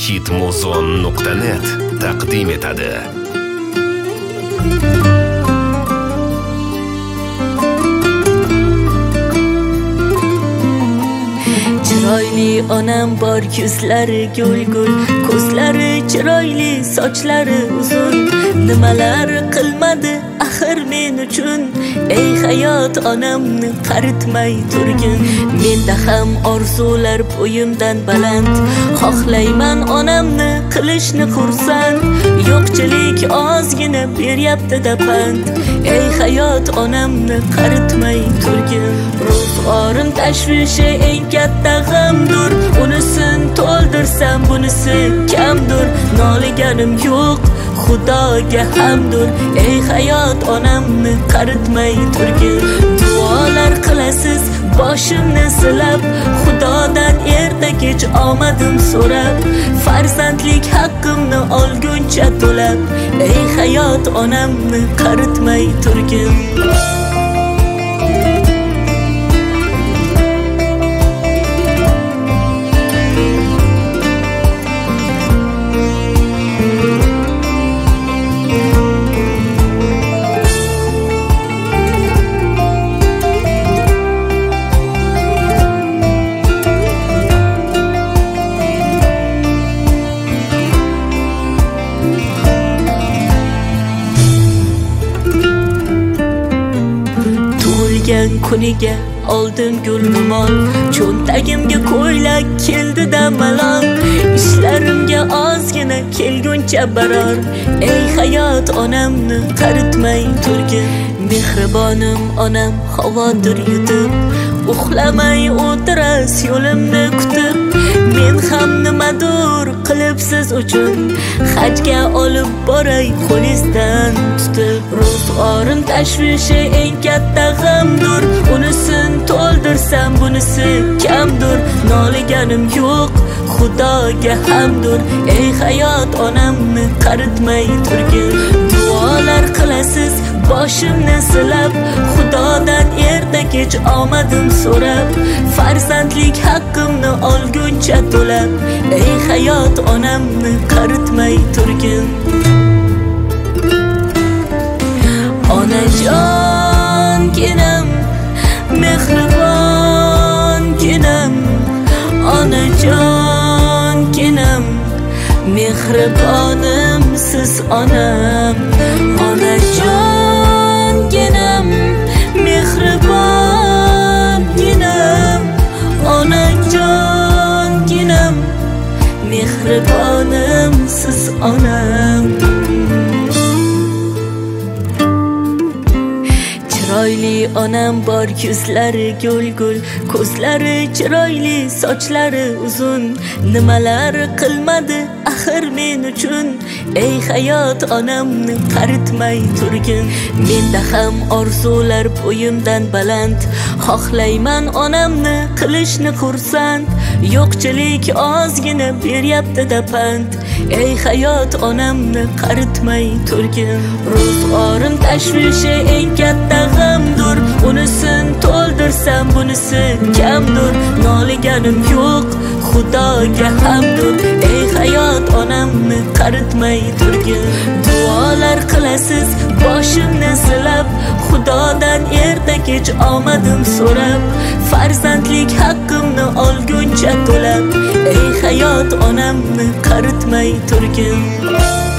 hitmuzon.net taqdim etadi. Chiroyli onam bor, yuzlari gul-gul, ko'zlari chiroyli, sochlari uzun. Nimalar qilmadi axir men uchun, ey hayot onamni qaritmay turgin. Menda ham orzular bo'yimdan baland, xohlayman onamni qilishni xursand. Yo'qchilik ozgina beryapti-da pand, ey hayot onamni qaritmay turgin. Ro'zg'orim tashvishi eng katta g'amdur, unisin to'ldirsam bunisi kamdur. Noliganim yo'q, Xudoga hamdur, ey hayot onamni qaritmay turgin. Duolar qilasiz boshimni silab, Xudodan erta kech omadim so'rab, farzandlik haqqimni olguncha to'lab, ey hayot onamni qaritmay turgin. Kuniga oldim gul-rumol, cho'ntagimga ko'ylak keldi-da malol. Ishlarimga ozgina kelguncha baror, ey hayot onamni qaritmay turgin. Mehribonim onam havodir yutib, uxlamay o'tiras yo'limni kutib. Men ham nimadur qilib siz uchun, hajga olib boray qo'lingizdan tutib. Ro'zg'orim tashvishi eng katta g'amdur, unisin to'ldirsam bunisi kamdur. Noliganim yo'q, Xudoga hamdur, ey hayot onamni qaritmay turgin. Duolar qilasiz boshimni silab, Xudodan erta kech omadim so'rab, farzandlik haqqimni olguncha to'lab, ey hayot onamni qaritmay turgin. Onajonginam, mehribonginam, onajonginam, mehribonim siz onam. Onajonginam, mehribonginam, onajonginam, mehribonim siz onam. Chiroyli onam bor, yuzlari gul-gul, ko'zlari chiroyli, sochlari uzun. Nimalar qilmadi axir men uchun, ey hayot onamni qaritmay turgin. Menda ham orzular bo'yimdan baland, xohlayman onamni qilishni xursand. Yo'qchilik ozgina beryapti-da pand, ey hayot onamni qaritmay turgin. Ro'zg'orim tashvishi eng katta g'amdur, unisin to'ldirsam bunisi kamdur. Noliganim yo'q, Xudoga hamdur, ey hayot onamni qaritmay turgin. Duolar qilasiz boshimni silab, Xudodan erta kech omadim so'rab, farzandlik haqqimni olguncha to'lab, ey hayot onamni qaritmay turgin.